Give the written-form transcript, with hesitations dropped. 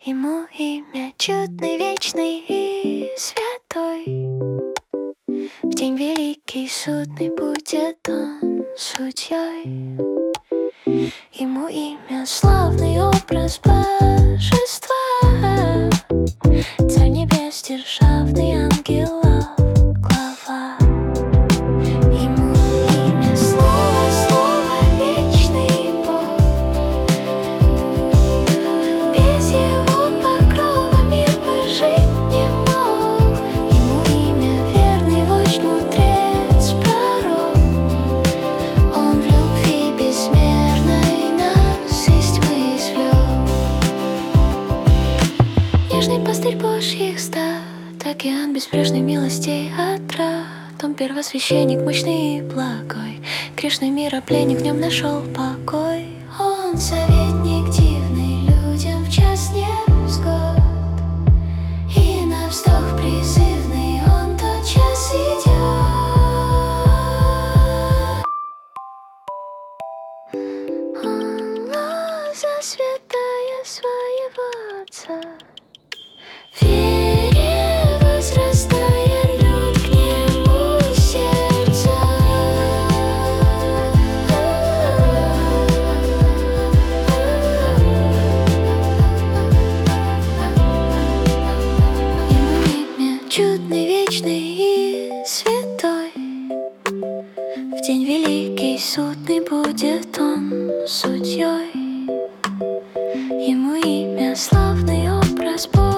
Ему имя чудный, вечный и святой. В день великий судный будет он судьей. Ему имя славный образ божества, Царь небес, державный ангелов глава. Ему имя слово, слово, вечный Бог. Без его покрова мир бы жить не мог. Ему имя верный вождь, мудрец, пророк. Он в любви безмерной нас истьмы извлек. Нежный пастырь Божьих стад, океан безбрежной милости отрад. Он первосвященник мощный и благой, грешный миропленник в нем нашел покой. Он советник дивный людям в час невзгод, и на вздох призывный он тотчас идет. Он лоза святая своего Отца, в вере возрастая, льет к нему сердца. Ему имя чудный, вечный и святой. В день великий судный будет он судьей. Ему имя славный образ Божий.